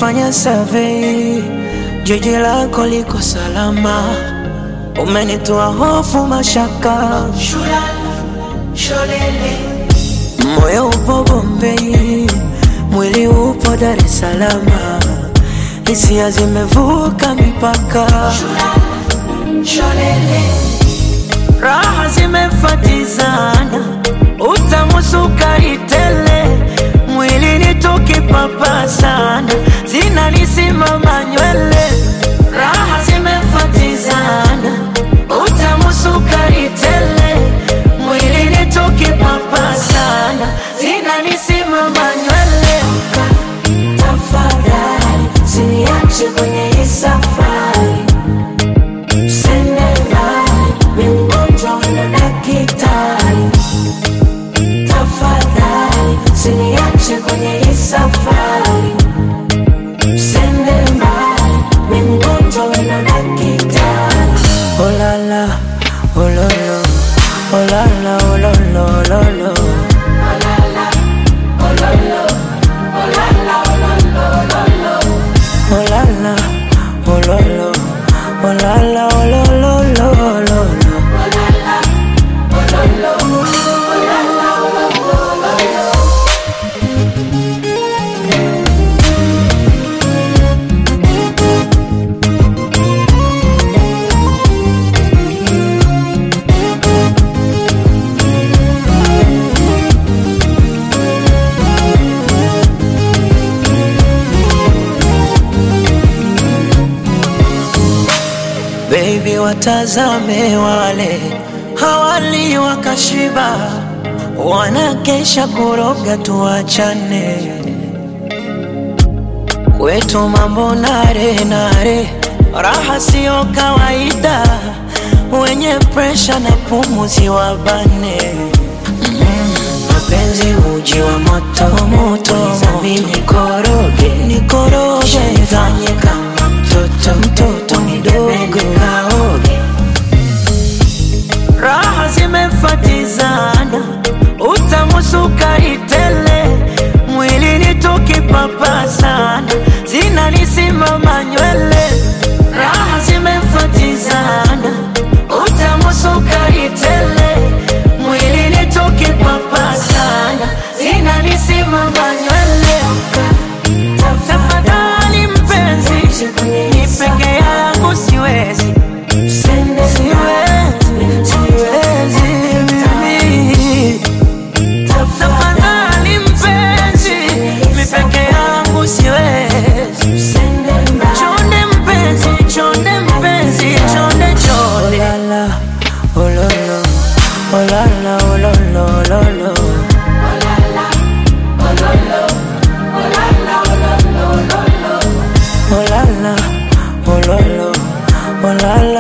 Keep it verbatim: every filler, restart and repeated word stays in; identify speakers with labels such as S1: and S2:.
S1: nimefanya survey, jiji lako liko salama, umenitoa hofu mashaka. Moyo upo Bombay, mwili upo Dar es Salaam, hisia zimevuka mipaka. Raha zimefatizana, utamu sukari tele, mwili ni tukipapa sana, zinanisimama nywele. Raha zimefatizana, utamu sukari tele, mwili ni tukipapa sana, zinanisimama nywele. Tafadhali usiniache kwenye hii safari, usiniache kwenye hii safari, usende mbali, mimi mgonjwa na daktari. Oh la la, oh lo lo, oh la la, oh lo lo, lo lo. Oh la la, oh lo lo, oh la la, oh lo lo, lo lo. Oh la la, oh lo lo, oh la la, oh lo lo, lo lo. Oh la la, oh lo lo, oh la la, oh lo lo, lo lo. Baby, watazame wale hawali wakashiba, wanakesha kuroga tuachane. Kwetu mambo nare nare, raha sio kawaida, wenye pressure na pumuzi wabane. Mapenzi uji wa moto moto, mimi nikoroge nikoroge, nifanye kama mtoto mtoto mdogo kaoge. Raha zimefatizana, utamu sukari tele, mwili ni tukipapa sana, zinanisimama nywele. Raha zimefatizana, utamu sukari tele, mwili ni tukipapa sana, zinanisimama nywele. Tafadhali mpenzi, ni peke yangu siwezi, siwezi, siwezi mimi. Tafadhali mpenzi, ni peke yangu siwezi. Chonde mpenzi, chonde mpenzi, chonde chonde. Oh la la, oh lo lo, oh la la, oh lo lo, lo lo. Oh la la, oh lo lo, oh la la, oh lo lo, lo lo. Oh la la, oh lo lo, oh la la.